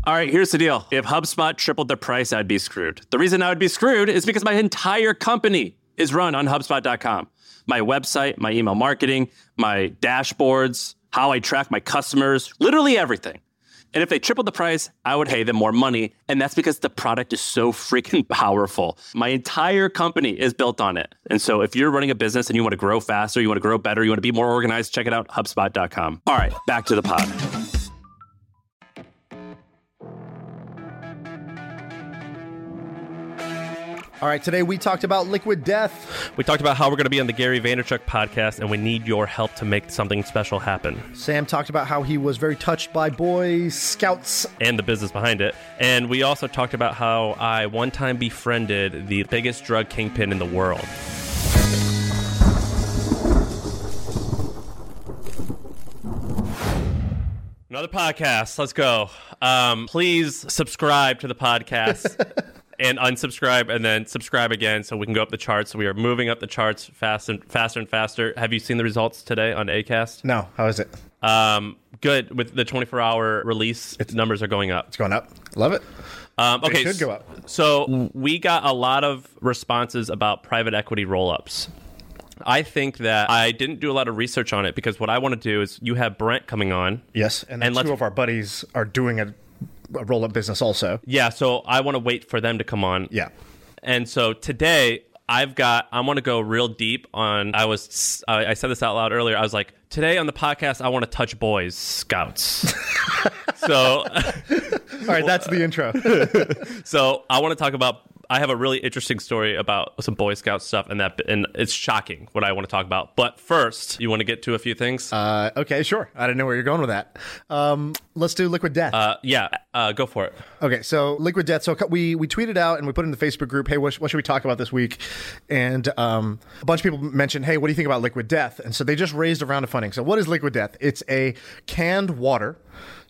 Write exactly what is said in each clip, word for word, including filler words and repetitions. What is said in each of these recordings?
All right, here's the deal. If HubSpot tripled their price, I'd be screwed. The reason I would be screwed is because my entire company is run on HubSpot dot com. My website, my email marketing, my dashboards, how I track my customers, literally everything. And if they tripled the price, I would pay them more money. And that's because the product is so freaking powerful. My entire company is built on it. And so if you're running a business and you want to grow faster, you want to grow better, you want to be more organized, check it out, HubSpot dot com. All right, back to the pod. All right, today we talked about Liquid Death. We talked about how we're going to be on the Gary Vaynerchuk podcast, and we need your help to make something special happen. Sam talked about how he was very touched by Boy Scouts. And the business behind it. And we also talked about how I one time befriended the biggest drug kingpin in the world. Another podcast. Let's go. Um, please subscribe to the podcast. And unsubscribe, and then subscribe again, so we can go up the charts. So we are moving up the charts fast and faster and faster. Have you seen the results today on Acast? No, how is it? Um, good. With the twenty-four hour release, its numbers are going up. It's going up. Love it. Um, okay, it should go up. So we got a lot of responses about private equity roll-ups. I think that I didn't do a lot of research on it because what I want to do is you have Brent coming on. Yes, and, then and two of our buddies are doing a, a roll-up business also. Yeah, so I want to wait for them to come on. Yeah. And so today I've got, I want to go real deep on, I was, I, I said this out loud earlier. I was like, today on the podcast, I want to touch Boys Scouts. so. All right, that's the intro. So I want to talk about, I have a really interesting story about some Boy Scout stuff, and that, and it's shocking what I want to talk about. But first, you want to get to a few things? Uh, okay, sure. I didn't know where you're going with that. Um, let's do Liquid Death. Uh, yeah, uh, go for it. Okay, so Liquid Death. So we we tweeted out and we put in the Facebook group, hey, what, what should we talk about this week? And um, a bunch of people mentioned, hey, what do you think about Liquid Death? And so they just raised a round of funding. So what is Liquid Death? It's a canned water.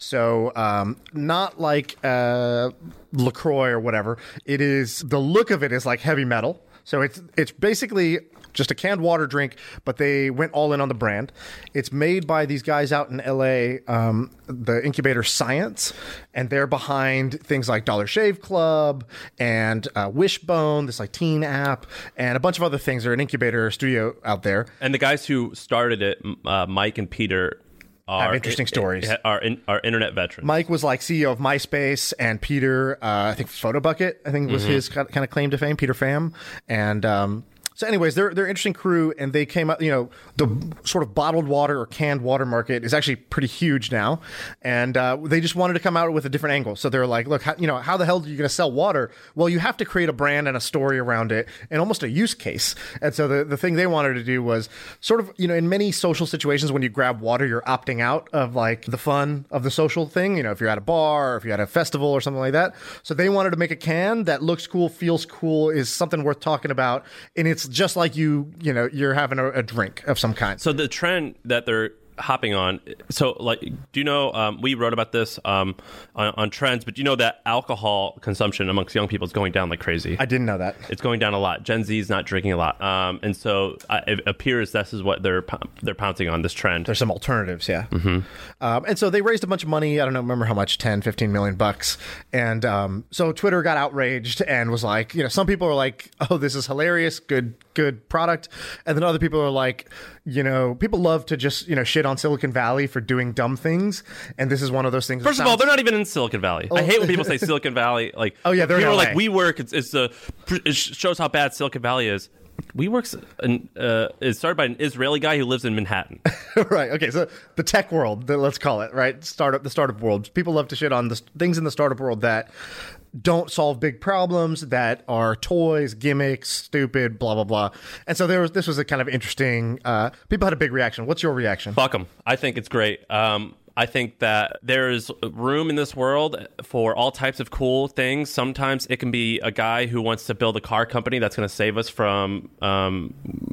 So um, not like uh, LaCroix or whatever. It is, the look of it is like heavy metal. So it's it's basically just a canned water drink, but they went all in on the brand. It's made by these guys out in L A, um, the incubator Science, and they're behind things like Dollar Shave Club and uh, Wishbone, this like teen app, and a bunch of other things. They're an incubator studio out there. And the guys who started it, uh, Mike and Peter, Are, have interesting stories. Are, in, are internet veterans. Mike was like C E O of MySpace, and Peter, uh, I think Photobucket, I think was mm-hmm. his kind of claim to fame, Peter Pham. And um, so anyways, they're, they're an interesting crew, and they came up, you know, the sort of bottled water or canned water market is actually pretty huge now. And uh, they just wanted to come out with a different angle. So they're like, look, how, you know, how the hell are you going to sell water? Well, you have to create a brand and a story around it and almost a use case. And so the, the thing they wanted to do was sort of, you know, in many social situations, when you grab water, you're opting out of like the fun of the social thing. You know, if you're at a bar or if you're at a festival or something like that. So they wanted to make a can that looks cool, feels cool, is something worth talking about. And it's just like you, you know, you're having a, a drink of some kind. So the trend that they're hopping on, so like, do you know, um, we wrote about this um, on, on Trends, but do you know that alcohol consumption amongst young people is going down like crazy? I didn't know that. It's going down a lot. Gen Z is not drinking a lot. Um, and so uh, it appears this is what they're they're pouncing on, this trend. There's some alternatives, yeah. Mm-hmm. Um, and so they raised a bunch of money. I don't know, remember how much, ten, fifteen million bucks. And um, so Twitter got outraged and was like, you know, some people are like, oh, this is hilarious, good, good product. And then other people are like, you know, people love to just, you know, shit on Silicon Valley for doing dumb things, and this is one of those things. First sounds- of all, they're not even in Silicon Valley. Oh. I hate when people say Silicon Valley. Like, oh yeah, they're people in are L A. like, WeWork. It's, it's a, it shows how bad Silicon Valley is. WeWork's an, uh, is started by an Israeli guy who lives in Manhattan. Right. Okay. So the tech world, the, let's call it, right? Startup, the startup world. People love to shit on the things in the startup world that don't solve big problems, that are toys, gimmicks, stupid, blah blah blah. And so there was this was a kind of interesting. Uh, people had a big reaction. What's your reaction? Fuck them. I think it's great. Um, I think that there is room in this world for all types of cool things. Sometimes it can be a guy who wants to build a car company that's going to save us from um,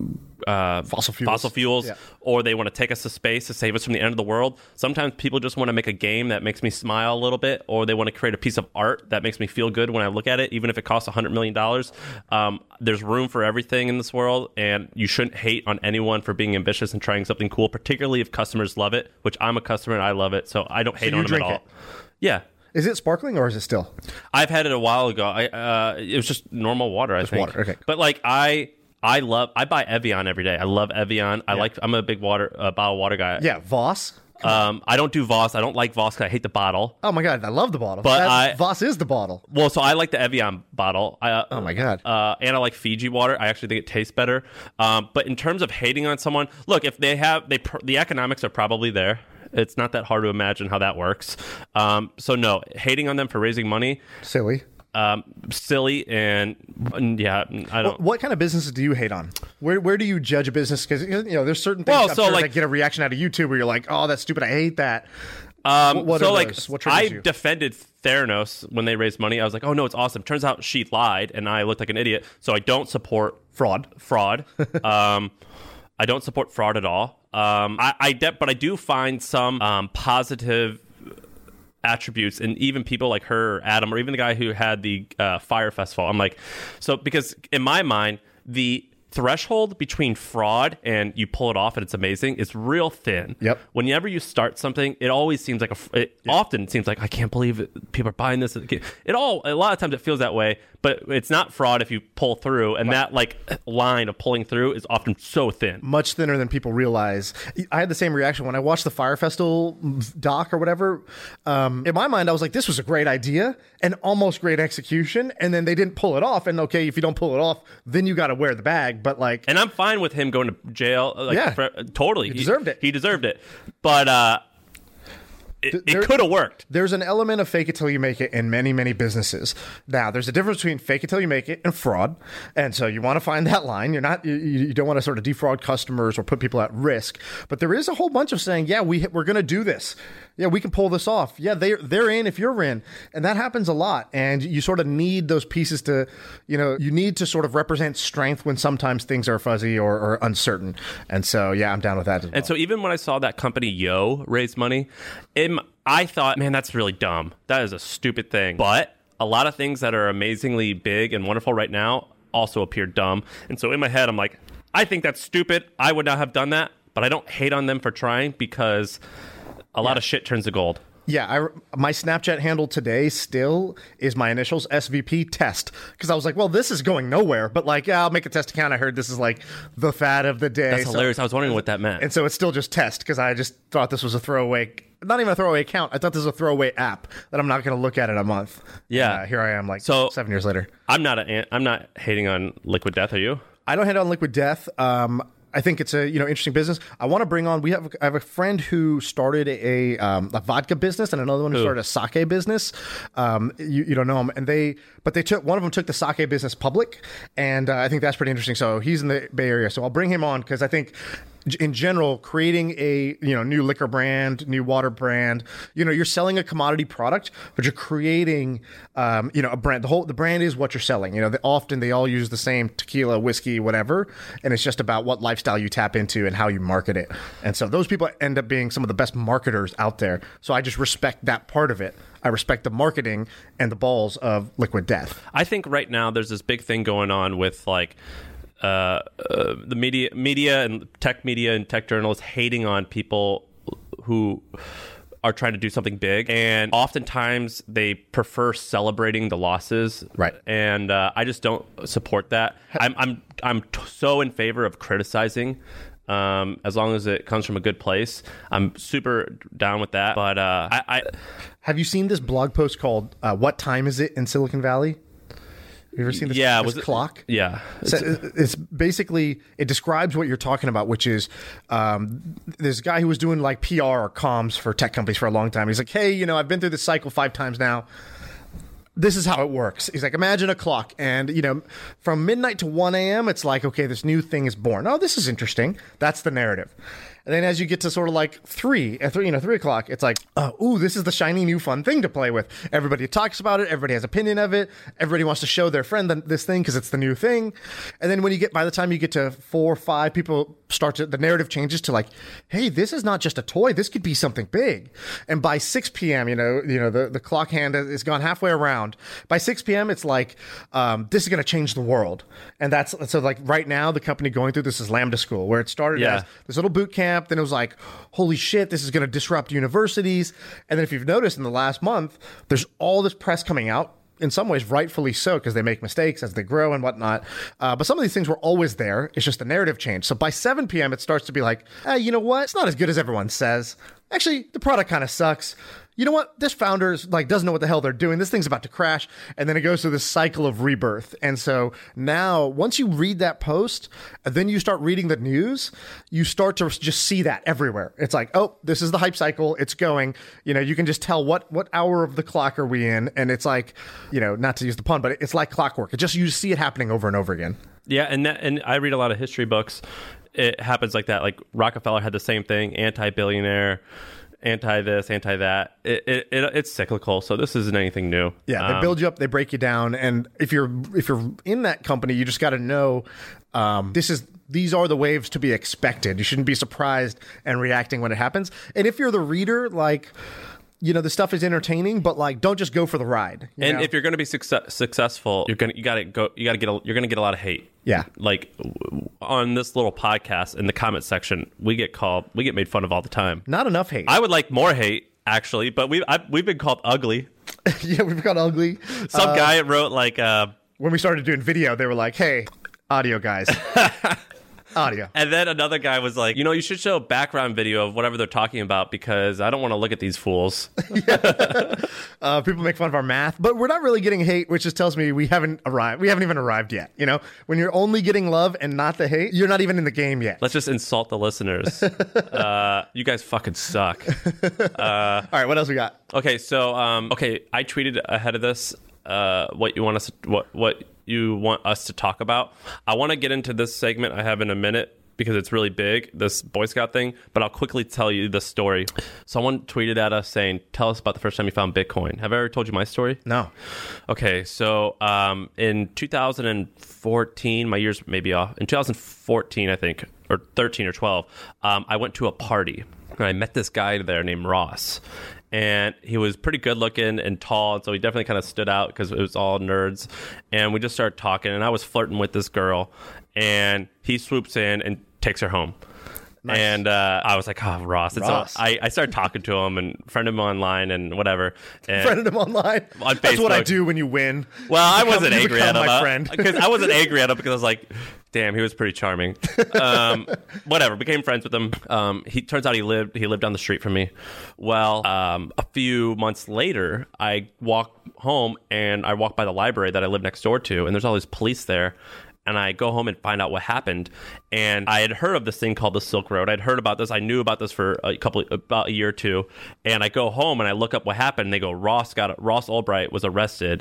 uh, fossil fuels, fossil fuels yeah. Or they want to take us to space to save us from the end of the world. Sometimes people just want to make a game that makes me smile a little bit, or they want to create a piece of art that makes me feel good when I look at it, even if it costs one hundred million dollars. Um, there's room for everything in this world, and you shouldn't hate on anyone for being ambitious and trying something cool, particularly if customers love it, which I'm a customer and I love it, so I don't hate so on them at all. It. Yeah. Is it sparkling or is it still? I've had it a while ago. I uh, it was just normal water. I Just think. water, okay. But like I. I love. I buy Evian every day. I love Evian. I like. I'm a big water uh, bottle water guy. Yeah, Voss. Um, I don't do Voss. I don't like Voss because I hate the bottle. Oh my god, I love the bottle. But That- I- Voss is the bottle. Well, so I like the Evian bottle. I, uh, Oh my god. Uh, and I like Fiji water. I actually think it tastes better. Um, but in terms of hating on someone, look, if they have they pr- the economics are probably there. It's not that hard to imagine how that works. Um, so no, hating on them for raising money, Silly. um, silly, and, and yeah, I don't. What kind of businesses do you hate on? Where where do you judge a business? Because you know, there's certain things Well, I'm so, sure like- that get a reaction out of YouTube where you're like, oh, that's stupid. I hate that. Um, What- what so are like, those? What triggers I you? defended Theranos when they raised money. I was like, oh no, it's awesome. Turns out she lied, and I looked like an idiot. So I don't support Fraud. Fraud. um, I don't support fraud at all. Um, I, I de- but I do find some um, positive attributes, and even people like her, or Adam, or even the guy who had the uh, Fire Festival. I'm like, so because in my mind, the threshold between fraud and you pull it off and it's amazing is real thin. Yep. Whenever you start something, it always seems like a. f- It often seems like I can't believe it, people are buying this. It all a lot of times it feels that way, but it's not fraud if you pull through, and that like line of pulling through is often so thin. Much thinner than people realize. I had the same reaction when I watched the Fire Festival doc or whatever. Um, in my mind, I was like, this was a great idea and almost great execution. And then they didn't pull it off. And okay, if you don't pull it off, then you got to wear the bag. But like, And I'm fine with him going to jail. Like, Yeah. for, totally. He deserved it. He deserved it. But uh, it, there- it could have worked. there's an element of fake it till you make it in many, many businesses. Now, there's a difference between fake it till you make it and fraud. And so you want to find that line. You're not, you, you don't want to sort of defraud customers or put people at risk. But there is a whole bunch of saying, yeah, we, we're going to do this. Yeah, we can pull this off. Yeah, they're, they're in if you're in. And that happens a lot. And you sort of need those pieces to, you know, you need to sort of represent strength when sometimes things are fuzzy or, or uncertain. And so, yeah, I'm down with that as well. And so even when I saw that company Yo raise money, it, I thought, man, that's really dumb. That is a stupid thing. But a lot of things that are amazingly big and wonderful right now also appear dumb. And so in my head, I'm like, I think that's stupid. I would not have done that. But I don't hate on them for trying because a lot of shit turns to gold. Yeah, I, my Snapchat handle today still is my initials, S V P test. Because I was like, well, this is going nowhere. But like, yeah, I'll make a test account. I heard this is like the fad of the day. That's So- hilarious. I was wondering what that meant. And so it's still just test because I just thought this was a throwaway, not even a throwaway account. I thought this was a throwaway app that I'm not going to look at in a month. Yeah. And, uh, here I am like So- seven years later. I'm not a, I'm not hating on Liquid Death. Are you? I don't hate on Liquid Death. Um, I think it's a you know interesting business. I want to bring on. We have I have a friend who started a um, a vodka business and another one who Who? started a sake business. Um, you, you don't know them, and they but they took one of them took the sake business public, and uh, I think that's pretty interesting. So he's in the Bay Area, so I'll bring him on because I think in general, creating a you know new liquor brand, new water brand, you know, you're selling a commodity product, but you're creating um, you know a brand. The whole the brand is what you're selling. You know, the, often they all use the same tequila, whiskey, whatever, and it's just about what lifestyle you tap into and how you market it. And so those people end up being some of the best marketers out there. So I just respect that part of it. I respect the marketing and the balls of Liquid Death. I think right now there's this big thing going on with like uh, uh, the media, media and tech media and tech journalists hating on people who are trying to do something big, and oftentimes they prefer celebrating the losses. Right. And uh, I just don't support that. I'm I'm I'm t- so in favor of criticizing. Um, as long as it comes from a good place, I'm super down with that. But uh, I, I Have you seen this blog post called uh, "What Time Is It in Silicon Valley"? You ever seen this, yeah, this was it, clock? Yeah, So it's basically, it describes what you're talking about, which is um, this guy who was doing like P R or comms for tech companies for a long time. He's like, hey, you know, I've been through this cycle five times now. This is how it works. He's like, imagine a clock. And, you know, from midnight to one a.m., it's like, okay, this new thing is born. Oh, this is interesting. That's the narrative. And then as you get to sort of like three, at three, you know, three o'clock, it's like, oh, ooh, this is the shiny new fun thing to play with. Everybody talks about it. Everybody has opinion of it. Everybody wants to show their friend th- this thing because it's the new thing. And then when you get, by the time you get to four, five, people start to, the narrative changes to like, hey, this is not just a toy. This could be something big. And by six p.m., you know, you know, the, the clock hand has gone halfway around. By six p.m., it's like, um, this is going to change the world. And that's, so like right now, the company going through this is Lambda School, where it started Yeah. as this little boot camp. camp. Then it was like, holy shit, this is going to disrupt universities. And then if you've noticed in the last month, there's all this press coming out. In some ways, rightfully so, because they make mistakes as they grow and whatnot. Uh, but some of these things were always there. It's just the narrative changed. So by seven p.m., it starts to be like, hey, you know what? It's not as good as everyone says. Actually, the product kind of sucks. You know what? This founder's like doesn't know what the hell they're doing. This thing's about to crash. And then it goes through this cycle of rebirth. And so now, once you read that post, and then you start reading the news, you start to just see that everywhere. It's like, oh, this is the hype cycle. It's going. You know, you can just tell what what hour of the clock are we in. And it's like, you know, not to use the pun, but it's like clockwork. It just, you see it happening over and over again. Yeah, and that, and I read a lot of history books. It happens like that. Like Rockefeller had the same thing, anti-billionaire, anti this, anti that. It, it, it it's cyclical, so this isn't anything new. Yeah, they um, build you up, they break you down, and if you're if you're in that company, you just got to know um, this is these are the waves to be expected. You shouldn't be surprised and reacting when it happens. And if you're the reader, like, you know, the stuff is entertaining, but like, don't just go for the ride. And know? if you're going to be success, successful, you're gonna you got to go. You got to get. A, you're going to get a lot of hate. Yeah. Like w- on this little podcast in the comment section, we get called. We get made fun of all the time. Not enough hate. I would like more hate, actually, but we I've, we've been called ugly. Yeah, we've got ugly. Some uh, guy wrote like. Uh, when we started doing video, they were like, "Hey, audio guys." Audio. And then another guy was like, you know, you should show background video of whatever they're talking about because I don't want to look at these fools. uh, people make fun of our math, but we're not really getting hate, which just tells me we haven't arrived. We haven't even arrived yet. You know, when you're only getting love and not the hate, you're not even in the game yet. Let's just insult the listeners. uh, you guys fucking suck. Uh, All right, what else we got? Okay, so um, okay, I tweeted ahead of this uh, what you want us to, what what you want us to talk about. I want to get into this segment I have in a minute because it's really big, this Boy Scout thing, but I'll quickly tell you the story. Someone tweeted at us saying, tell us about the first time you found Bitcoin. Have I ever told you my story? No. Okay, so um, in two thousand fourteen, my years may be off, in two thousand fourteen, I think, or thirteen or twelve, um, I went to a party. And I met this guy there named Ross. And he was pretty good looking and tall, so he definitely kind of stood out because it was all nerds. And we just started talking, and I was flirting with this girl, and he swoops in and takes her home. Nice. And uh, I was like, oh, Ross. And Ross. so I, I started talking to him and friended him online and whatever. And Friended him online? On Facebook. That's what I do when you win. Well, I become, wasn't angry at him. my friend. Because I wasn't angry at him because I was like, damn, he was pretty charming. Um, whatever, became friends with him. Um, he turns out he lived he lived down the street from me. Well, um, a few months later, I walk home and I walk by the library that I live next door to, and there's all these police there. And I go home and find out what happened. And I had heard of this thing called the Silk Road. I'd heard about this. I knew about this for a couple, about a year or two. And I go home and I look up what happened. And they go, Ross got Ross Ulbright was arrested,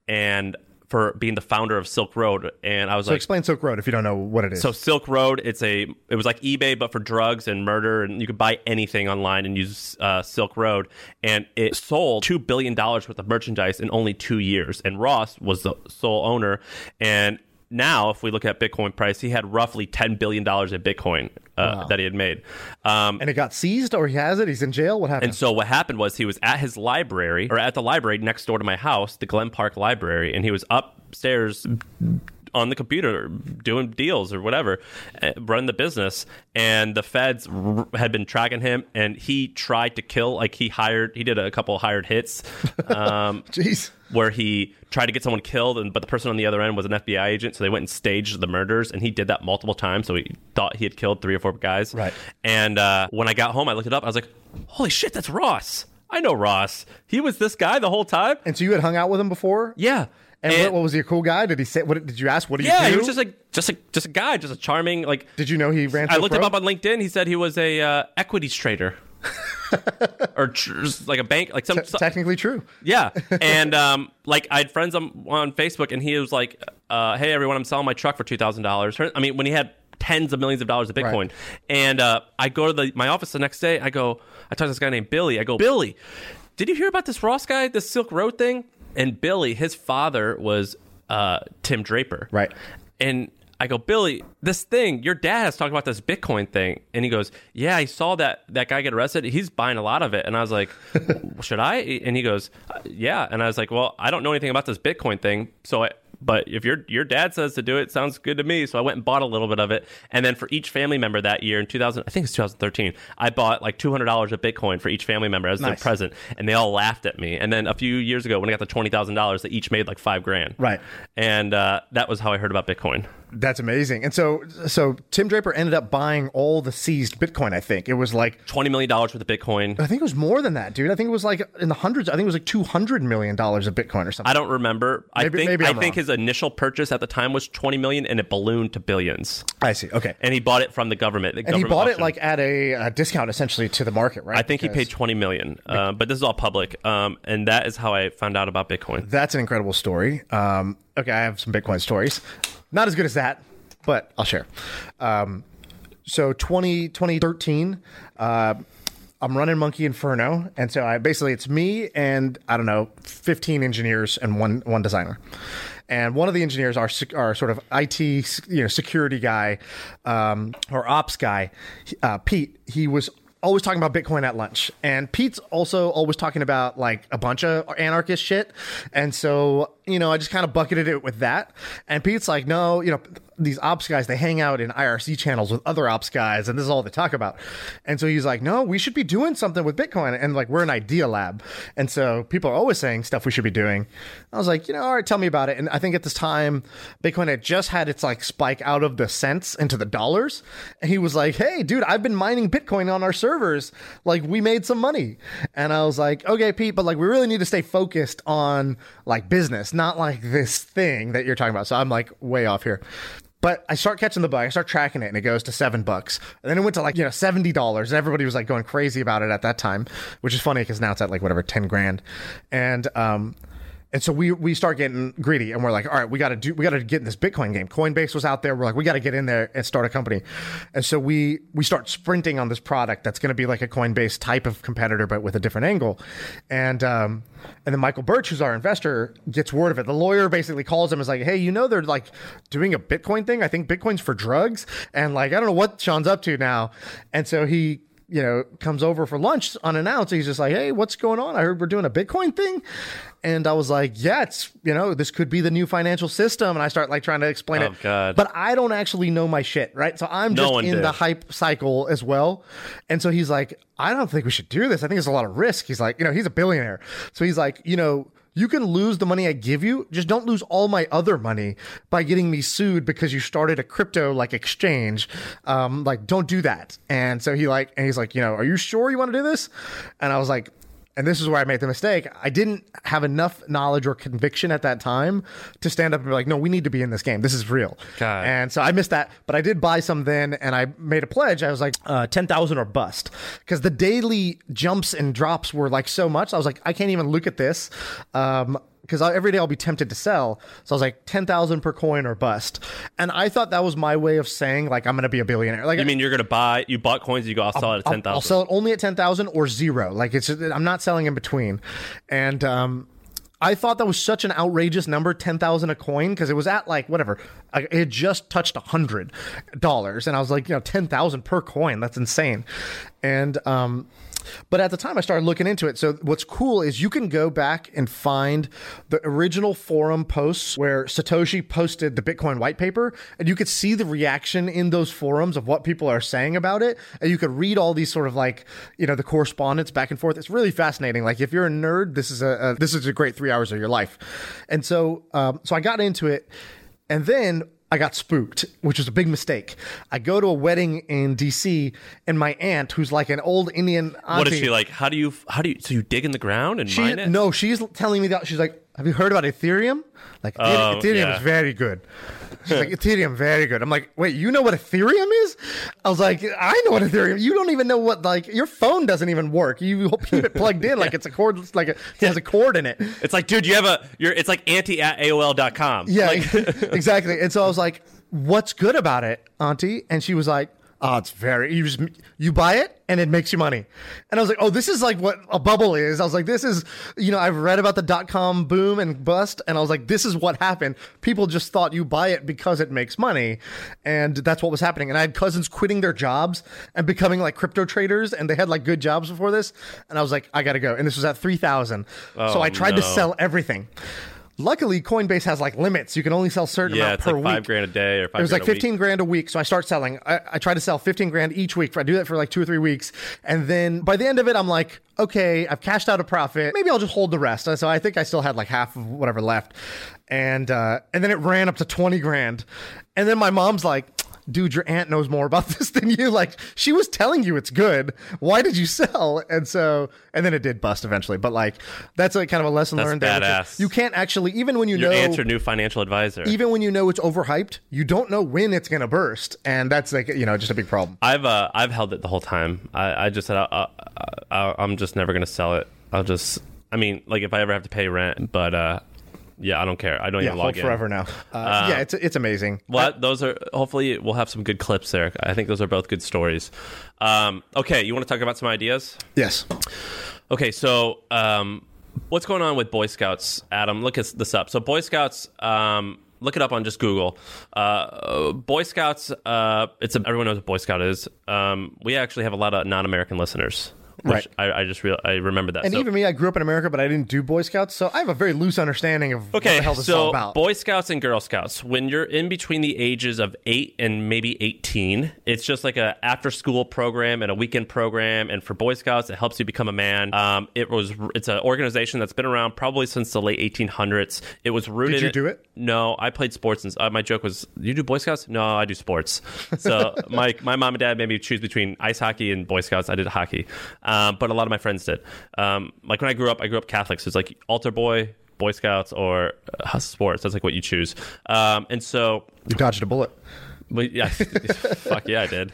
and for being the founder of Silk Road. And I was so like, explain Silk Road if you don't know what it is. So Silk Road, it's a it was like eBay but for drugs and murder, and you could buy anything online and use uh, Silk Road. And it sold two billion dollars worth of merchandise in only two years. And Ross was the sole owner. And now, if we look at Bitcoin price, he had roughly ten billion dollars in Bitcoin uh, wow. that he had made. Um, and it got seized, or he has it? He's in jail? What happened? And so what happened was he was at his library, or at the library next door to my house, the Glen Park Library, and he was upstairs on the computer doing deals or whatever, uh, running the business, and the feds r- had been tracking him, and he tried to kill, like he hired, he did a couple of hired hits. Um, Jeez. Where he tried to get someone killed, and but the person on the other end was an F B I agent, so they went and staged the murders, and he did that multiple times, so he thought he had killed three or four guys. Right. And uh, when I got home, I looked it up, I was like, holy shit, that's Ross. I know Ross. He was this guy the whole time. And so you had hung out with him before? Yeah. And, and what, what was he, a cool guy? Did he say? What did you ask? What do you yeah, do? he was just like just a just a guy, just a charming like. Did you know he ran? I looked pro? him up on LinkedIn. He said he was a uh, equities trader. Or tr- like a bank, like some, T- technically true. Yeah, and um, like I had friends on, on Facebook, and he was like, uh, "Hey, everyone, I'm selling my truck for two thousand dollars." I mean, when he had tens of millions of dollars of Bitcoin, right. And uh, I go to the my office the next day. I go, I talk to this guy named Billy. I go, Billy, did you hear about this Ross guy, this Silk Road thing? And Billy, his father was uh, Tim Draper, right? And I go, Billy, this thing, your dad has talked about this Bitcoin thing. And he goes, yeah, I saw that that guy get arrested. He's buying a lot of it. And I was like, should I? And he goes, yeah. And I was like, well, I don't know anything about this Bitcoin thing. So I, but if your your dad says to do it, sounds good to me. So I went and bought a little bit of it. And then for each family member that year in two thousand, I think it's two thousand thirteen, I bought like two hundred dollars of Bitcoin for each family member as Nice. their present. And they all laughed at me. And then a few years ago, when I got the twenty thousand dollars, they each made like five grand. Right. And uh, that was how I heard about Bitcoin. That's amazing. And so, so Tim Draper ended up buying all the seized Bitcoin. I think it was like twenty million dollars worth of Bitcoin. I think it was more than that, dude. I think it was like in the hundreds. I think it was like two hundred million dollars of Bitcoin or something. I don't remember. I Maybe- think maybe I I'm think wrong. his initial purchase at the time was twenty million, and it ballooned to billions. I see. Okay. And he bought it from the government. The And he government bought it auction. like at a, uh discount essentially to the market, right? I think he Because paid twenty million. Uh, but this is all public, um, and that is how I found out about Bitcoin. That's an incredible story. Um, okay, I have some Bitcoin stories. Not as good as that, but I'll share. Um, so twenty, twenty thirteen, uh, I'm running Monkey Inferno, and so I basically it's me and I don't know, fifteen engineers and one one designer. And one of the engineers, our our sort of I T, you know, security guy, um, or ops guy, uh, Pete. He was always talking about Bitcoin at lunch, and Pete's also always talking about like a bunch of anarchist shit. And so, you know, I just kind of bucketed it with that. And Pete's like, no, you know, these ops guys, they hang out in I R C channels with other ops guys, and this is all they talk about. And so he's like, no, we should be doing something with Bitcoin. And like, we're an idea lab. And so people are always saying stuff we should be doing. I was like, you know, all right, tell me about it. And I think at this time, Bitcoin had just had its like spike out of the cents into the dollars. And he was like, hey, dude, I've been mining Bitcoin on our servers. Like, we made some money. And I was like, okay, Pete, but like, we really need to stay focused on like business, not like this thing that you're talking about. So I'm like way off here. But I start catching the bug. I start tracking it, and it goes to seven bucks. And then it went to like, you know, seventy dollars. And everybody was like going crazy about it at that time, which is funny because now it's at like whatever, ten grand. And, um, and so we we start getting greedy, and we're like, all right, we got to do, we got to get in this Bitcoin game. Coinbase was out there. We're like, we got to get in there and start a company. And so we we start sprinting on this product that's going to be like a Coinbase type of competitor, but with a different angle. And um, and then Michael Birch, who's our investor, gets word of it. The lawyer basically calls him and is like, hey, you know, they're like doing a Bitcoin thing. I think Bitcoin's for drugs, and like I don't know what Sean's up to now. And so he, you know, comes over for lunch unannounced. He's just like, hey, what's going on? I heard we're doing a Bitcoin thing. And I was like, yeah, it's, you know, this could be the new financial system. And I start like trying to explain Oh, it. God. But I don't actually know my shit, right? So I'm No just one in did. the hype cycle as well. And so he's like, I don't think we should do this. I think it's a lot of risk. He's like, you know, he's a billionaire. So he's like, you know, you can lose the money I give you. Just don't lose all my other money by getting me sued because you started a crypto like exchange. Um, like, don't do that. And so he like, and he's like, you know, are you sure you want to do this? And I was like, and this is where I made the mistake. I didn't have enough knowledge or conviction at that time to stand up and be like, no, we need to be in this game. This is real. God. And so I missed that, but I did buy some then, and I made a pledge. I was like, uh, ten thousand or bust. Because the daily jumps and drops were like so much. I was like, I can't even look at this. Um, because every day I'll be tempted to sell. So I was like, ten thousand per coin or bust. And I thought that was my way of saying, like, I'm going to be a billionaire. Like, You mean you're going to buy, you bought coins, you go, I'll sell it at I'll- ten thousand. I'll sell it only at ten thousand or zero. Like, it's, I'm not selling in between. And, um, I thought that was such an outrageous number, ten thousand a coin, because it was at like whatever. I- It had just touched one hundred dollars. And I was like, you know, ten thousand per coin. That's insane. And, um, but at the time I started looking into it. So what's cool is you can go back and find the original forum posts where Satoshi posted the Bitcoin white paper, and you could see the reaction in those forums of what people are saying about it. And you could read all these sort of like, you know, the correspondence back and forth. It's really fascinating. Like if you're a nerd, this is a, a this is a great three hours of your life. And so, um, so I got into it, and then I got spooked, which was a big mistake. I go to a wedding in D C, and my aunt, who's like an old Indian auntie, What is she like? How do you, how do you, so you dig in the ground and she, mine it? no, she's telling me that she's like, have you heard about Ethereum? Like, Oh, Ethereum yeah. is very good. She's like, Ethereum, very good. I'm like, wait, you know what Ethereum is? I was like, I know what Ethereum. You don't even know what, like, your phone doesn't even work. You keep it plugged in like it's a cord, like a, it has a cord in it. It's like, dude, you have a, you're, it's like anti at A O L dot com. Yeah, Like, exactly. And so I was like, what's good about it, Auntie? And she was like, oh, it's very, you just, you buy it and it makes you money. And I was like, oh, this is like what a bubble is. I was like, this is, you know, I've read about the dot-com boom and bust. And I was like, this is what happened. People just thought you buy it because it makes money. And that's what was happening. And I had cousins quitting their jobs and becoming like crypto traders. And they had like good jobs before this. And I was like, I got to go. And this was at three thousand. So Oh, I tried to no. sell everything. luckily, Coinbase has like limits. You can only sell a certain Yeah, amount it's per like week. five grand a day or five It was grand like a fifteen week. grand a week. So I start selling. I, I try to sell fifteen grand each week. I do that for like two or three weeks. And then by the end of it, I'm like, okay, I've cashed out a profit. Maybe I'll just hold the rest. So I think I still had like half of whatever left. And, uh, and then it ran up to twenty grand. And then my mom's like, dude, your aunt knows more about this than you. Like, she was telling you it's good. Why did you sell? And so, and then it did bust eventually. But like, that's like kind of a lesson That's learned there. badass. You can't actually, even when you Your know, aunt's your new financial advisor. even when you know it's overhyped, you don't know when it's going to burst. And that's like, you know, just a big problem. I've uh, I've held it the whole time. I, I just said I, I, I, I'm just never gonna sell it. I'll just. I mean, like if I ever have to pay rent, but uh, yeah, I don't care. I don't Yeah, even hold log in. forever now. Uh, yeah, it's it's amazing. Well, those are hopefully we'll have some good clips there. I think those are both good stories. Um, okay, you want to talk about some ideas? Yes. Okay, so um, what's going on with Boy Scouts, Adam? Look at this up. So Boy Scouts, um, look it up on just Google. Uh, Boy Scouts, uh, it's a, everyone knows what Boy Scout is. Um, we actually have a lot of non-American listeners. Which Right. I, I just real I remember that. And So- even me, I grew up in America, but I didn't do Boy Scouts, so I have a very loose understanding of what Okay, the hell this is all so about. Boy Scouts and Girl Scouts, when you're in between the ages of eight and maybe eighteen, it's just like a after school program and a weekend program. And for Boy Scouts, it helps you become a man. Um, it was it's an organization that's been around probably since the late eighteen hundreds. It was rooted. Did you in- do it? No, I played sports. And uh, my joke was, "You do Boy Scouts?" No, I do sports. So my my mom and dad made me choose between ice hockey and Boy Scouts. I did hockey, um, but a lot of my friends did. Um, like when I grew up, I grew up Catholic, so it's like altar boy, Boy Scouts, or uh, sports. That's like what you choose. Um, and so, You dodged a bullet. but yeah, fuck yeah, I did.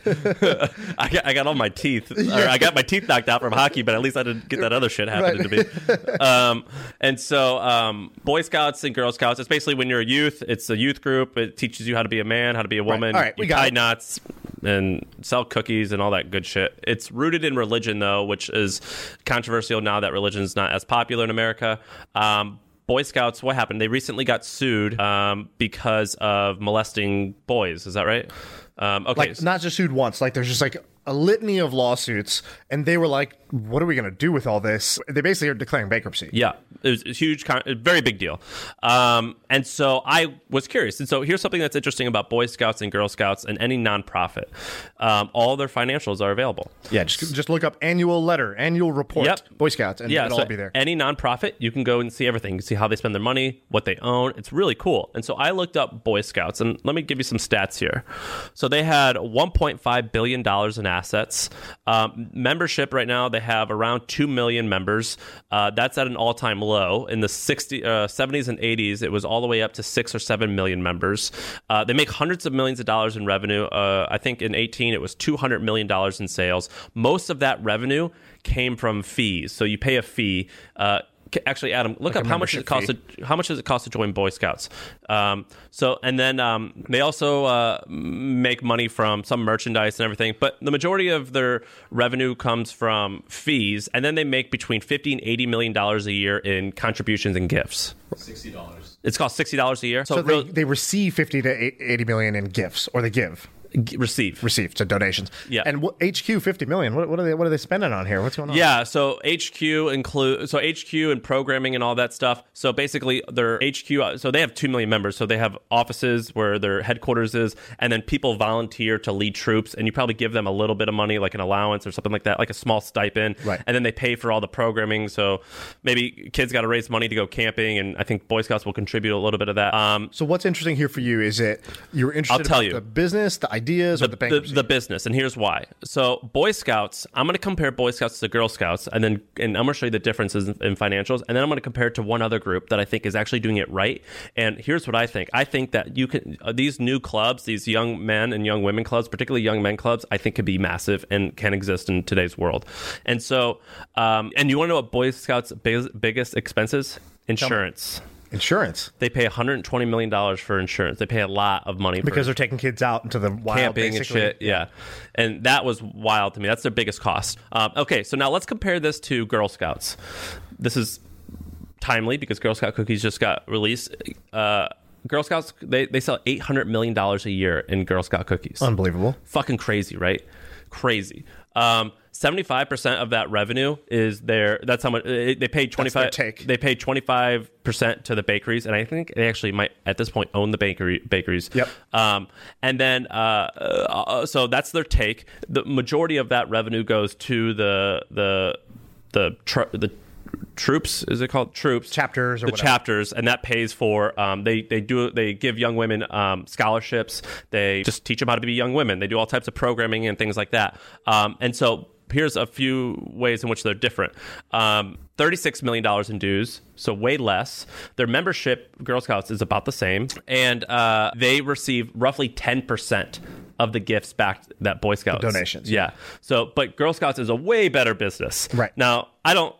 I got, I got all my teeth, or I got my teeth knocked out from hockey, but at least I didn't get that other shit happening Right. to me. Um, and so, um, Boy Scouts and Girl Scouts, it's basically when you're a youth, it's a youth group. It teaches you how to be a man, how to be a woman. All right, we you got tie it. knots and sell cookies and all that good shit. It's rooted in religion, though, which is controversial now that religion's not as popular in America. Um, Boy Scouts, what happened? They recently got sued um, because of molesting boys. Is that right? Um, okay. Like, not just sued once. Like, there's just like a litany of lawsuits, and they were like, what are we going to do with all this? They basically are declaring bankruptcy. Yeah, it was a huge, con- a very big deal. Um, and so I was curious. And so here's something that's interesting about Boy Scouts and Girl Scouts and any nonprofit. Um, all their financials are available. Yeah, just, just look up annual letter, annual report, Yep. Boy Scouts, and Yeah, it'll so all be there. any nonprofit, you can go and see everything. You can see how they spend their money, what they own. It's really cool. And so I looked up Boy Scouts, and let me give you some stats here. So they had one point five billion dollars in assets. Um, membership right now, they have around two million members. Uh, that's at an all-time low. In the sixties, uh, seventies and eighties, it was all the way up to six or seven million members. Uh, they make hundreds of millions of dollars in revenue. Uh, I think in eighteen, it was two hundred million dollars in sales. Most of that revenue came from fees. So you pay a fee. Uh, Actually, Adam, look Like up a how much does it cost. membership To, how much does it cost to join Boy Scouts? Um, so, and then um, they also uh, make money from some merchandise and everything. But the majority of their revenue comes from fees, and then they make between fifty and eighty million dollars a year in contributions and gifts. Sixty dollars. It's cost sixty dollars a year. So, So they, real- they receive fifty to eighty million in gifts, or they give. g- receive. Received, so donations. Yeah. And what, H Q fifty million. What, what are they? What are they spending on here? What's going on? Yeah, so H Q include so H Q and programming and all that stuff. So basically, their H Q. So they have two million members. So they have offices where their headquarters is, and then people volunteer to lead troops, and you probably give them a little bit of money, like an allowance or something like that, like a small stipend. Right. And then they pay for all the programming. So maybe kids got to raise money to go camping, and I think Boy Scouts will contribute a little bit of that. Um, So what's interesting here for you is it you were interested I'll tell about you. the business, the ideas, or the the, bankruptcy? the business, and here's why. So Boy Scouts, I'm going to compare Boy Scouts to Girl Scouts, and then and I'm going to show you the differences in, in financials, and then I'm going to compare it to one other group that I think is actually doing it right. And here's what I think. I think that you can uh, these new clubs, these young men and young women clubs, particularly young men clubs, I think could be massive and can exist in today's world. And so, um, and you want to know what Boy Scouts' big, biggest expenses? Insurance. Insurance. They pay one hundred twenty million dollars for insurance. They pay a lot of money for Because they're taking kids out into the wild, camping and basically. shit. Yeah. And that was wild to me. That's their biggest cost. Um, okay, so now let's compare this to Girl Scouts. This is timely because Girl Scout cookies just got released. Uh, Girl Scouts, they, they sell eight hundred million dollars a year in Girl Scout cookies. Unbelievable. Fucking crazy, right? Crazy. Um, seventy-five percent of that revenue is their, that's how much, they pay twenty-five, take. they pay twenty-five percent to the bakeries. And I think they actually might, at this point, own the bakery bakeries. Yep. Um, and then, uh, uh, so that's their take. The majority of that revenue goes to the, the, the, tr- the, troops is it called troops chapters or the whatever. chapters, and that pays for um they they do they give young women um scholarships. They just teach them how to be young women. They do all types of programming and things like that. Um and so here's a few ways in which they're different. um thirty-six million dollars in dues, so way less. Their membership, Girl Scouts, is about the same, and uh they receive roughly ten percent of the gifts back that Boy Scouts the donations. Yeah. So, but Girl Scouts is a way better business. Right. Now, I don't,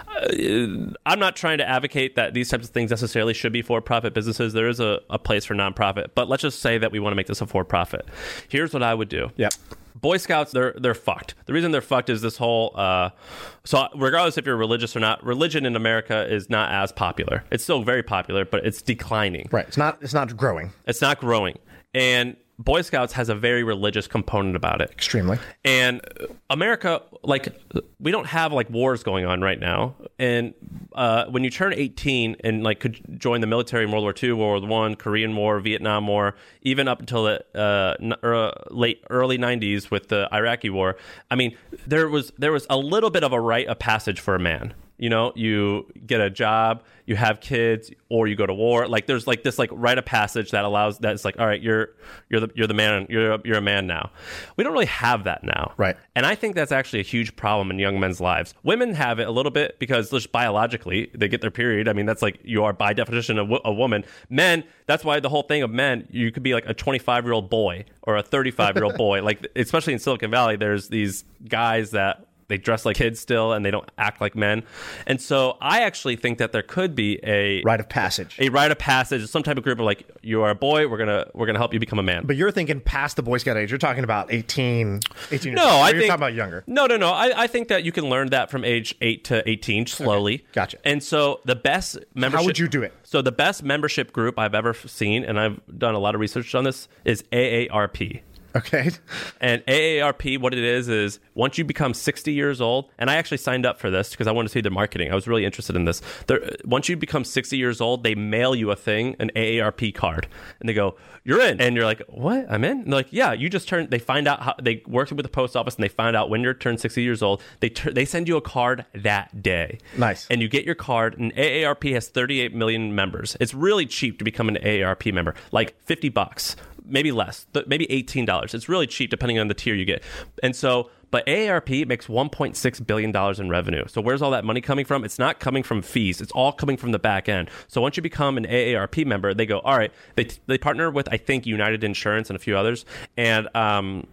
uh, I'm not trying to advocate that these types of things necessarily should be for-profit businesses. There is a, a place for nonprofit, but let's just say that we want to make this a for-profit. Here's what I would do. Yep. Boy Scouts, they're they're fucked. The reason they're fucked is this whole. Uh, so regardless if you're religious or not, religion in America is not as popular. It's still very popular, but it's declining. Right. It's not. It's not growing. It's not growing, and Boy Scouts has a very religious component about it. Extremely. And America, like, we don't have like wars going on right now. And uh, when you turn eighteen and like could join the military in World War Two, World War One, Korean War, Vietnam War, even up until the uh, n- uh, late early nineties with the Iraqi War, I mean, there was there was a little bit of a rite of passage for a man. You know, you get a job, you have kids, or you go to war. Like there's like this like rite of passage that allows that it's like, all right, you're you're the you're the man, you're you're a man now. We don't really have that now, right? And I think that's actually a huge problem in young men's lives. Women have it a little bit because just biologically they get their period. I mean, that's like you are by definition a, w- a woman. Men, that's why the whole thing of men, you could be like a twenty-five year old boy or a thirty-five year old boy. Like especially in Silicon Valley, there's these guys that. They dress like kids still, and they don't act like men. And so I actually think that there could be a rite of passage, a rite of passage, some type of group of like, you are a boy, we're gonna we're gonna help you become a man. But you're thinking past the Boy Scout age. You're talking about eighteen, eighteen. No, I you're think talking about younger. No, no, no. I, I think that you can learn that from age eight to eighteen slowly. Okay, gotcha. And so the best membership. How would you do it? So the best membership group I've ever seen, and I've done a lot of research on this, is A A R P. Okay. And A A R P, what it is, is once you become sixty years old, and I actually signed up for this because I wanted to see their marketing. I was really interested in this. They're, once you become sixty years old, they mail you a thing, an A A R P card. And they go, you're in. And you're like, what? I'm in? And they're like, yeah, you just turned, they find out how, they worked with the post office and they find out when you're turned sixty years old. They tur- they send you a card that day. Nice. And you get your card, and A A R P has thirty-eight million members. It's really cheap to become an A A R P member, like fifty bucks. Maybe less, maybe eighteen dollars. It's really cheap depending on the tier you get. And so, but A A R P makes one point six billion dollars in revenue. So where's all that money coming from? It's not coming from fees. It's all coming from the back end. So once you become an A A R P member, they go, all right, they they partner with, I think, United Insurance and a few others. And um,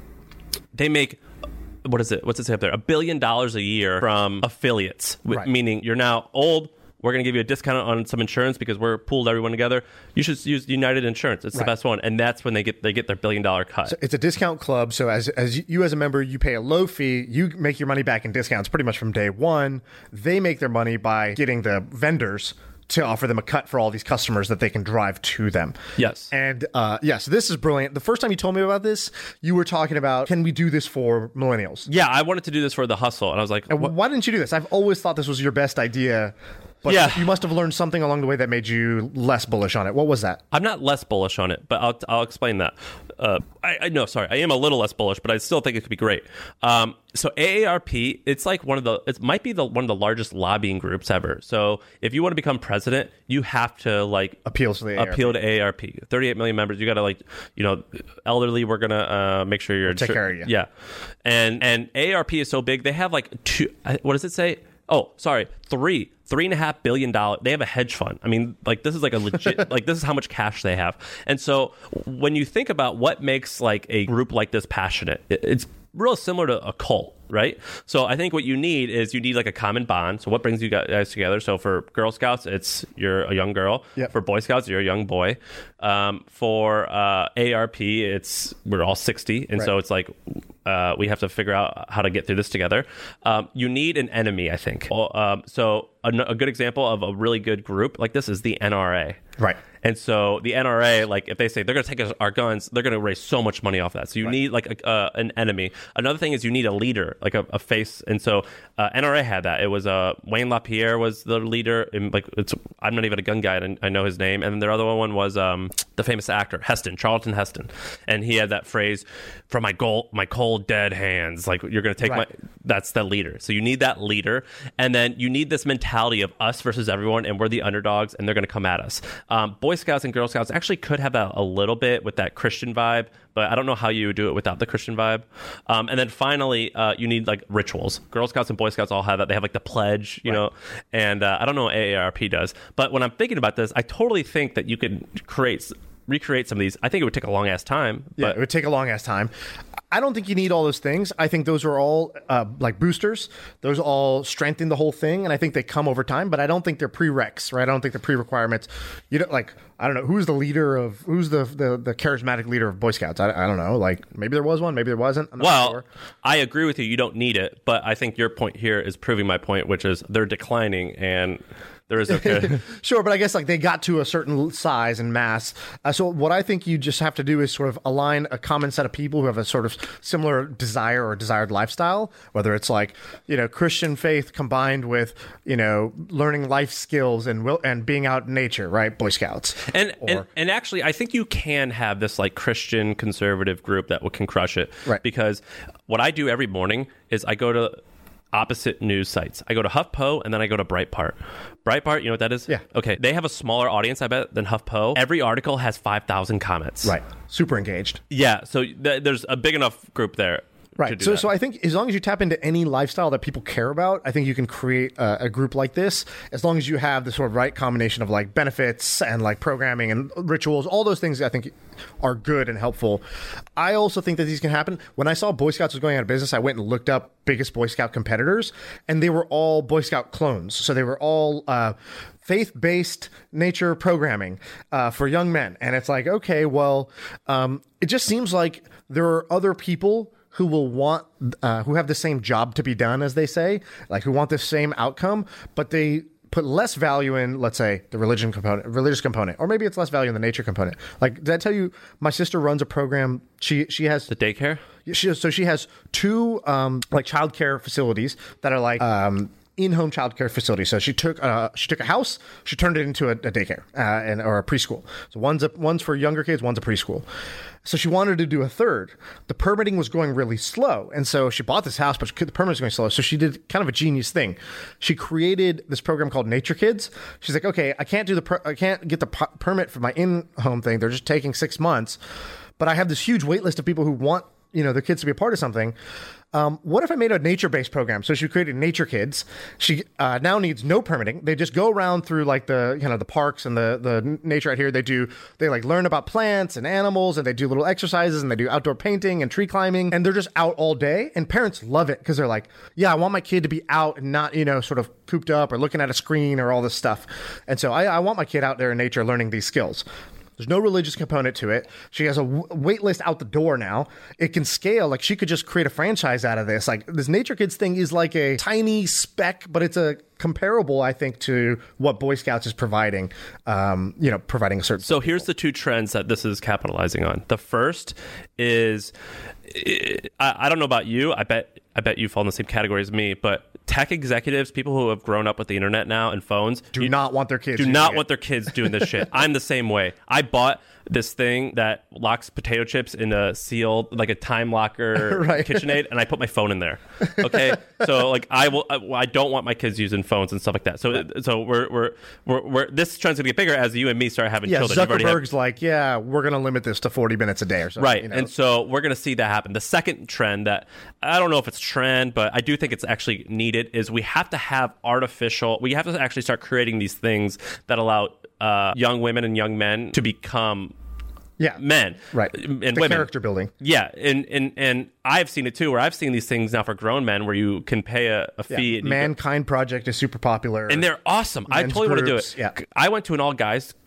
they make, what is it? What's it say up there? A billion dollars a year from affiliates, Right. Meaning you're now old. We're going to give you a discount on some insurance because we're pooled everyone together. You should use United Insurance. It's Right. the best one. And that's when they get they get their billion dollar cut. So it's a discount club. So as as you as a member, you pay a low fee. You make your money back in discounts pretty much from day one. They make their money by getting the vendors to offer them a cut for all these customers that they can drive to them. Yes. And uh, yes, yeah, so this is brilliant. The first time you told me about this, you were talking about, can we do this for millennials? Yeah, I wanted to do this for the hustle. And I was like, And what? why didn't you do this? I've always thought this was your best idea. But Yeah. you must have learned something along the way that made you less bullish on it. What was that? I'm not less bullish on it, but I'll I'll explain that. Uh, I, I no, sorry, I am a little less bullish, but I still think it could be great. Um, so A A R P, it's like one of the, it might be the one of the largest lobbying groups ever. So if you want to become president, you have to like Appeals to the A A R P. appeal to A A R P. thirty-eight million members. You got to like, you know, elderly. We're gonna uh, make sure you're Take care of you. Yeah, and and A A R P is so big. They have like two. What does it say? Oh, sorry, three. Three and a half billion dollars. They have a hedge fund. I mean, like this is like a legit, like this is how much cash they have. And so when you think about what makes like a group like this passionate, it, it's real similar to a cult, right? So I think what you need is you need like a common bond. So what brings you guys together? So for Girl Scouts, it's you're a young girl. Yep. For Boy Scouts, you're a young boy. Um, for uh, A A R P, it's we're all sixty, and Right. so it's like Uh, we have to figure out how to get through this together. Um, you need an enemy, I think. Um, so a, a good example of a really good group like this is the N R A. Right. And so the N R A, like if they say they're going to take our guns, they're going to raise so much money off that. So you right. need like a, uh, an enemy. Another thing is you need a leader, like a, a face. And so uh, N R A had that. It was uh, Wayne LaPierre was the leader. And like it's, I'm not even a gun guy, and I know his name. And then their other one was um, the famous actor Heston, Charlton Heston, and he had that phrase, "From my gold, my cold dead hands." Like you're going to take right. my. That's the leader. So you need that leader, and then you need this mentality of us versus everyone, and we're the underdogs, and they're going to come at us. Um, Boy Scouts and Girl Scouts actually could have that a little bit with that Christian vibe, but I don't know how you would do it without the Christian vibe. Um, and then finally, uh, you need like rituals. Girl Scouts and Boy Scouts all have that. They have like the pledge, you right. know, and uh, I don't know what A A R P does. But when I'm thinking about this, I totally think that you could create, recreate some of these. I think it would take a long ass time. Yeah, but it would take a long ass time. I don't think you need all those things. I think those are all uh, like boosters. Those all strengthen the whole thing, and I think they come over time. But I don't think they're prereqs, right? I don't think they're pre-requirements. You don't like. I don't know who's the leader of who's the the, the charismatic leader of Boy Scouts. I, I don't know. Like maybe there was one, maybe there wasn't. I'm not well, sure. I agree with you. You don't need it, but I think your point here is proving my point, which is they're declining and. There is okay. Sure, but I guess like they got to a certain size and mass. Uh, so what I think you just have to do is sort of align a common set of people who have a sort of similar desire or desired lifestyle, whether it's like, you know, Christian faith combined with, you know, learning life skills and will and being out in nature, right? Boy Scouts. And, or, and and actually, I think you can have this like Christian conservative group that can crush it. Right. Because what I do every morning is I go to opposite news sites. I go to HuffPo and then I go to Breitbart. Breitbart, you know what that is? Yeah. Okay. They have a smaller audience, I bet, than HuffPo. Every article has five thousand comments. Right. Super engaged. Yeah. So th- there's a big enough group there. Right. So, that. so I think as long as you tap into any lifestyle that people care about, I think you can create a, a group like this. As long as you have the sort of right combination of like benefits and like programming and rituals, all those things I think are good and helpful. I also think that these can happen. When I saw Boy Scouts was going out of business, I went and looked up biggest Boy Scout competitors, and they were all Boy Scout clones. So they were all uh, faith-based nature programming uh, for young men. And it's like, okay, well, um, it just seems like there are other people who will want, uh, who have the same job to be done, as they say, like who want the same outcome, but they put less value in, let's say, the religion component, religious component, or maybe it's less value in the nature component. Like, did I tell you, my sister runs a program. She she has the daycare. She so she has two um, like childcare facilities that are like. Um, in-home childcare facility. So she took uh, she took a house, she turned it into a, a daycare uh, and or a preschool. So one's a, one's for younger kids, one's a preschool. So she wanted to do a third. The permitting was going really slow, and so she bought this house, but the permitting was going slow. So she did kind of a genius thing. She created this program called Nature Kids. She's like, okay, I can't do the per- I can't get the p- permit for my in-home thing. They're just taking six months, but I have this huge wait list of people who want, you know, their kids to be a part of something. Um, what if I made a nature-based program? So she created Nature Kids. She uh, now needs no permitting. They just go around through like the, you know, the parks and the, the nature out here. They do, they like learn about plants and animals, and they do little exercises, and they do outdoor painting and tree climbing, and they're just out all day. And parents love it because they're like, yeah, I want my kid to be out and not, you know, sort of cooped up or looking at a screen or all this stuff. And so I, I want my kid out there in nature learning these skills. There's no religious component to it. She has a w- wait list out the door now. It can scale. Like, she could just create a franchise out of this. Like, this Nature Kids thing is like a tiny speck, but it's a comparable, I think, to what Boy Scouts is providing, um, you know, providing a certain... So here's the two trends that this is capitalizing on. The first is, I, I don't know about you. I bet I bet you fall in the same category as me, but tech executives, people who have grown up with the internet now and phones, do you, not want their kids do not it. want their kids doing this shit. I'm the same way. I bought this thing that locks potato chips in a sealed, like a time locker right. KitchenAid, and I put my phone in there. Okay, so like I will, I, I don't want my kids using phones and stuff like that. So, right. so we're, we're we're we're this trend's gonna get bigger as you and me start having yeah, children. Zuckerberg's have, like, yeah, we're gonna limit this to forty minutes a day or something. Right, you know? And so we're gonna see that happen. The second trend that I don't know if it's trend, but I do think it's actually needed is we have to have artificial. We have to actually start creating these things that allow uh, young women and young men to become yeah men, right, and the women. Character building. Yeah, and and and I've seen it too, where I've seen these things now for grown men, where you can pay a, a fee. Yeah. Mankind Project is super popular, and they're awesome. I totally want to do it. Yeah, I went to an all guys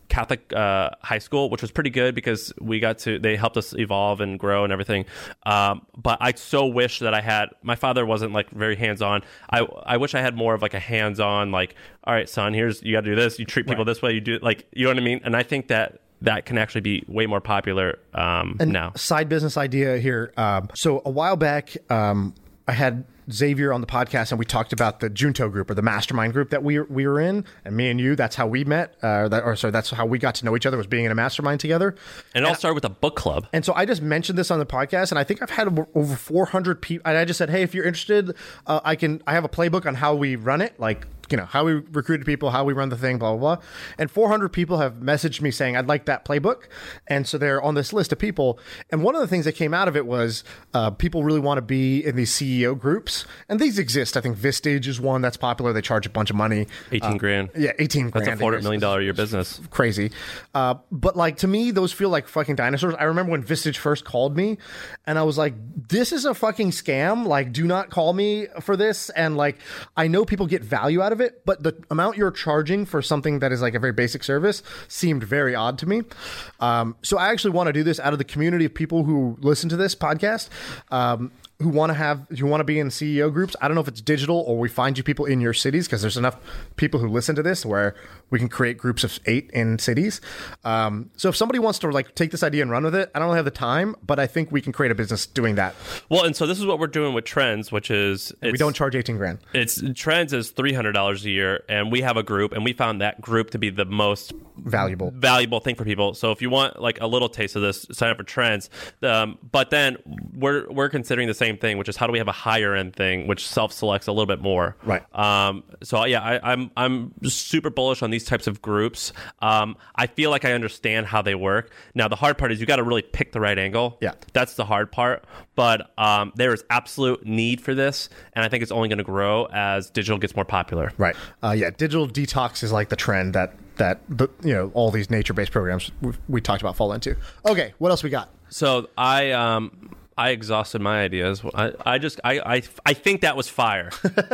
Catholic uh, high school, which was pretty good because we got to, they helped us evolve and grow and everything. Um, but I so wish that I had, my father wasn't like very hands-on. I I wish I had more of like a hands-on, like, all right, son, here's, you got to do this. You treat people right. this way. You do like, you know what I mean? And I think that that can actually be way more popular um, and now. Side business idea here. Um, so a while back, um, I had Xavier on the podcast, and we talked about the Junto group or the mastermind group that we we were in, and me and you. That's how we met, uh, that, or sorry, that's how we got to know each other, was being in a mastermind together. And it all started with a book club. And so I just mentioned this on the podcast, and I think I've had over four hundred people. And I just said, hey, if you're interested, uh, I can. I have a playbook on how we run it, like, you know, how we recruited people, how we run the thing, blah, blah, blah. And four hundred people have messaged me saying, I'd like that playbook. And so they're on this list of people. And one of the things that came out of it was uh, people really want to be in these C E O groups. And these exist. I think Vistage is one that's popular. They charge a bunch of money. eighteen uh, grand. Yeah, eighteen grand. That's a four hundred million dollars a year business. Crazy. Uh, but like, to me, those feel like fucking dinosaurs. I remember when Vistage first called me, and I was like, this is a fucking scam. Like, do not call me for this. And like, I know people get value out of it, but the amount you're charging for something that is like a very basic service seemed very odd to me. Um, so I actually want to do this out of the community of people who listen to this podcast. Um, who want to have, who want to be in C E O groups. I don't know if it's digital or we find you people in your cities, because there's enough people who listen to this where we can create groups of eight in cities. Um, so if somebody wants to like take this idea and run with it, I don't have the time, but I think we can create a business doing that. Well, and so this is what we're doing with Trends, which is we don't charge eighteen grand. It's Trends is three hundred dollars a year, and we have a group, and we found that group to be the most valuable valuable thing for people. So if you want like a little taste of this, sign up for Trends. Um, but then we're we're considering the same thing, which is how do we have a higher end thing which self-selects a little bit more. Right. Um, so yeah, I, I'm I'm super bullish on these types of groups. Um, I feel like I understand how they work. Now the hard part is you got to really pick the right angle. Yeah. That's the hard part. But um, there is absolute need for this, and I think it's only going to grow as digital gets more popular. Right. Uh, yeah. Digital detox is like the trend that that the, you know, all these nature-based programs we, we talked about fall into. Okay, what else we got? So I um. I exhausted my ideas. I, I just, I, I, I think that was fire.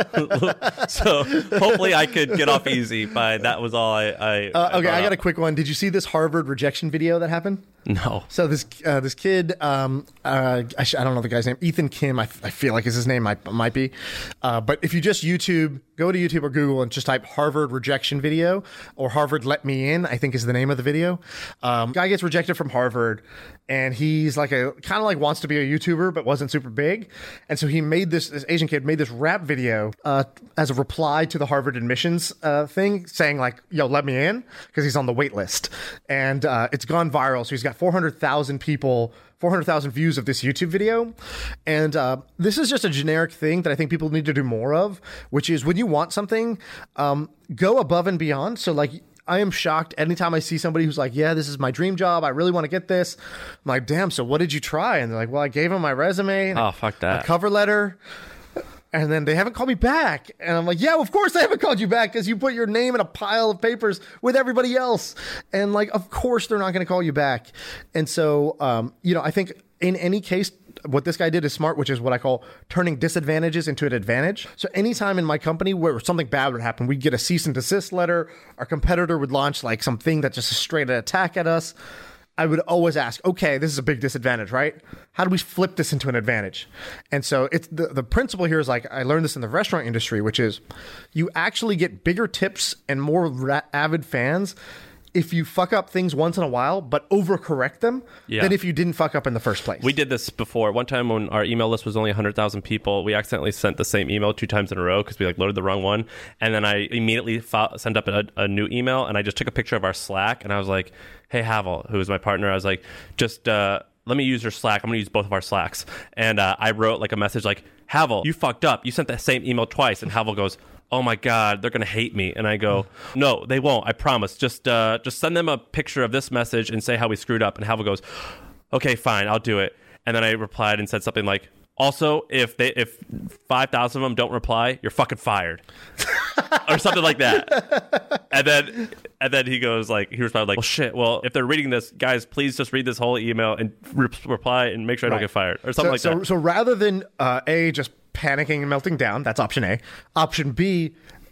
So hopefully I could get off easy by that was all I, I uh, Okay, I got up. a quick one. Did you see this Harvard rejection video that happened? No. So this uh, this kid, um, uh, I, sh- I don't know the guy's name, Ethan Kim, I, f- I feel like is his name, might, might be. Uh, but if you just YouTube, go to YouTube or Google and just type Harvard rejection video, or Harvard let me in, I think is the name of the video. Um, guy gets rejected from Harvard, and he's like a, kind of like wants to be a YouTuber, but wasn't super big. And so he made this, this Asian kid made this rap video uh, as a reply to the Harvard admissions uh, thing, saying like, yo, let me in, because he's on the wait list. And uh, it's gone viral. So he's got four hundred thousand people, four hundred thousand views of this YouTube video. And uh, this is just a generic thing that I think people need to do more of, which is when you want something, um, go above and beyond. So like, I am shocked anytime I see somebody who's like, yeah, this is my dream job. I really want to get this. I'm like, damn, so what did you try? And they're like, well, I gave them my resume. Oh, fuck that. A cover letter. And then they haven't called me back. And I'm like, yeah, well, of course they haven't called you back, because you put your name in a pile of papers with everybody else. And like, of course they're not going to call you back. And so, um, you know, I think in any case, what this guy did is smart, which is what I call turning disadvantages into an advantage. So anytime in my company where something bad would happen, we'd get a cease and desist letter. Our competitor would launch like something that's just a straight attack at us. I would always ask, okay, this is a big disadvantage, right? How do we flip this into an advantage? And so it's the, the principle here is like, I learned this in the restaurant industry, which is you actually get bigger tips and more ra- avid fans if you fuck up things once in a while, but overcorrect them, yeah. than if you didn't fuck up in the first place. We did this before. One time when our email list was only one hundred thousand people, we accidentally sent the same email two times in a row because we like loaded the wrong one. And then I immediately fo- sent up a, a new email, and I just took a picture of our Slack, and I was like, hey, Havel, who was my partner, I was like, just uh, let me use your Slack. I'm going to use both of our Slacks. And uh, I wrote like a message like, Havel, you fucked up. You sent that same email twice. And Havel goes, oh my God, they're going to hate me. And I go, no, they won't. I promise. Just uh, just send them a picture of this message and say how we screwed up. And Havel goes, okay, fine, I'll do it. And then I replied and said something like, also, if they if five thousand of them don't reply, you're fucking fired. Or something like that. And then and then he goes like, he responded like, well, shit, well, if they're reading this, guys, please just read this whole email and re- reply and make sure I don't Right. get fired. Or something so, like so, that. So rather than uh, A, just panicking and melting down, that's option A. Option B,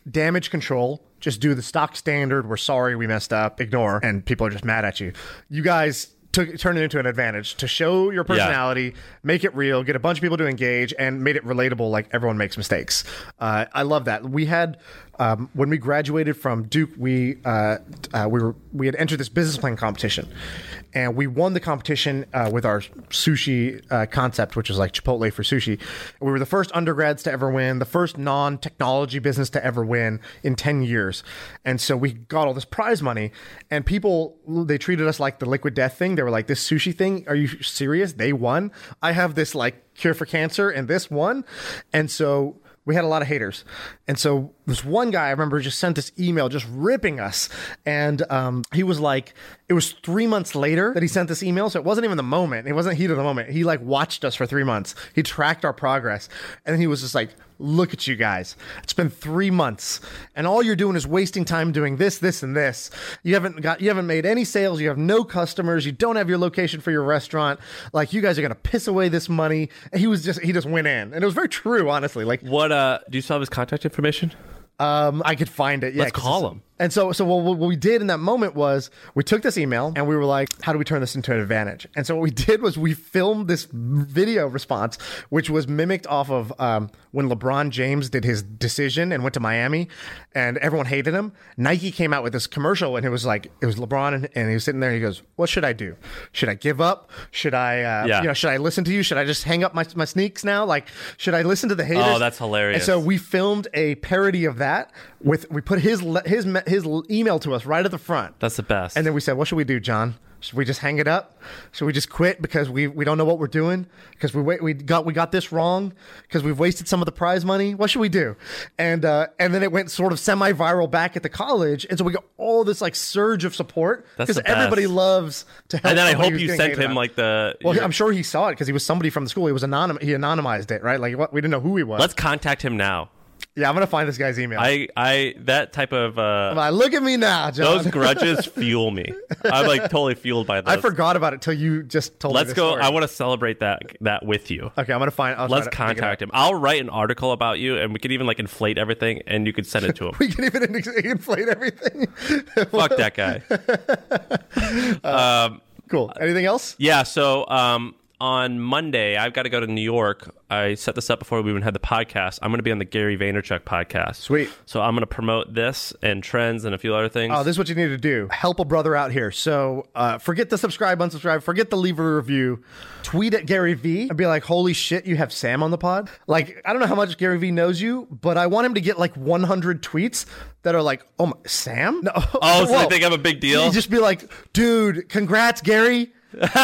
damage control. Just do the stock standard. We're sorry we messed up. Ignore. And people are just mad at you. You guys took turn it into an advantage to show your personality, yeah. make it real, get a bunch of people to engage, and made it relatable like everyone makes mistakes. Uh, I love that. We had... Um, when we graduated from Duke, we uh, uh, we were we had entered this business plan competition, and we won the competition uh, with our sushi uh, concept, which was like Chipotle for sushi. We were the first undergrads to ever win, the first non-technology business to ever win in ten years, and so we got all this prize money. And people, they treated us like the Liquid Death thing. They were like, "This sushi thing? Are you serious? They won? I have this like cure for cancer, and this won," and so. We had a lot of haters. And so this one guy, I remember, just sent this email just ripping us. And um, he was like, it was three months later that he sent this email. So it wasn't even the moment. It wasn't heat of the moment. He like watched us for three months. He tracked our progress. And then he was just like, look at you guys. It's been three months. And all you're doing is wasting time doing this, this, and this. You haven't got, you haven't made any sales. You have no customers. You don't have your location for your restaurant. Like, you guys are going to piss away this money. And he was just, he just went in. And it was very true, honestly. Like, what, uh, do you still have his contact information? Um, I could find it. Yeah, let's call him. And so, so what, what we did in that moment was we took this email and we were like, how do we turn this into an advantage? And so what we did was we filmed this video response, which was mimicked off of um, when LeBron James did his decision and went to Miami and everyone hated him. Nike came out with this commercial and it was like, it was LeBron and, and he was sitting there and he goes, what should I do? Should I give up? Should I, uh, yeah. you know, should I listen to you? Should I just hang up my, my sneaks now? Like, should I listen to the haters? Oh, that's hilarious. And so we filmed a parody of that with, we put his, his, his email to us right at the front. That's the best. And then we said, what should we do, John? Should we just hang it up? Should we just quit because we, we don't know what we're doing? Because we we got we got this wrong? Because we've wasted some of the prize money? What should we do? And uh, and then it went sort of semi-viral back at the college. And so we got all this like surge of support because everybody loves to help. And then I hope you sent him on. like the... Well, your... I'm sure he saw it because he was somebody from the school. He was anonym. He anonymized it, right? Like what? We didn't know who he was. Let's contact him now. Yeah, I'm gonna find this guy's email. I, I, that type of. Uh, like, look at me now, John. Those grudges fuel me. I'm like totally fueled by those. I forgot about it till you just told Let's me. Let's go. Story. I want to celebrate that that with you. Okay, I'm gonna find. I'll Let's contact him. I'll write an article about you, and we could even like inflate everything, and you could send it to him. We can even inflate everything. Fuck that guy. uh, um, cool. Anything else? Yeah. So. Um, On Monday, I've got to go to New York. I set this up before we even had the podcast. I'm going to be on the Gary Vaynerchuk podcast. Sweet. So I'm going to promote this and trends and a few other things. Oh, this is what you need to do. Help a brother out here. So uh, forget the subscribe, unsubscribe. Forget the leave a review. Tweet at Gary V and be like, holy shit, you have Sam on the pod? Like, I don't know how much Gary V knows you, but I want him to get like one hundred tweets that are like, oh, my, Sam? No. Oh, so they think I'm a big deal? You just be like, dude, congrats, Gary.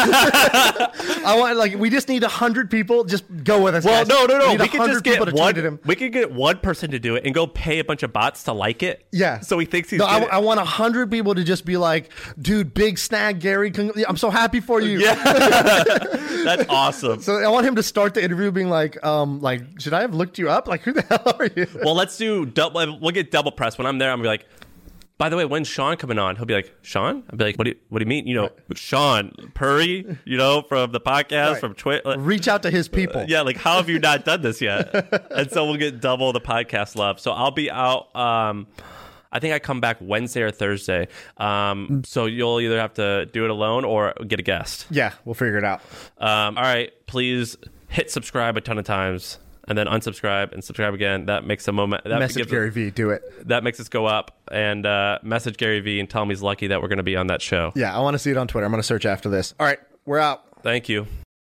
I want like we just need a hundred people. Just go with us. Well, guys. no, no, no. We, we could just get one. Him. We could get one person to do it and go pay a bunch of bots to like it. Yeah. So he thinks he's. No, I, I want a hundred people to just be like, dude, big snag, Gary. I'm so happy for you. Yeah. That's awesome. So I want him to start the interview being like, um, like, should I have looked you up? Like, who the hell are you? Well, let's do double. We'll get double press. When I'm there, I'm gonna be like, by the way, when's Sean coming on? He'll be like, Sean? I'll be like, what do you, what do you mean? You know, right. Sean Purry, you know, from the podcast, right. from Twitter. Reach out to his people. Uh, yeah, like, how have you not done this yet? And so we'll get double the podcast love. So I'll be out. Um, I think I come back Wednesday or Thursday. Um, so you'll either have to do it alone or get a guest. Yeah, we'll figure it out. Um, all right, please hit subscribe a ton of times. And then unsubscribe and subscribe again. That makes a moment. That message Gary it, V. Do it. That makes us go up. And uh, message Gary V. and tell him he's lucky that we're going to be on that show. Yeah, I want to see it on Twitter. I'm going to search after this. All right, we're out. Thank you.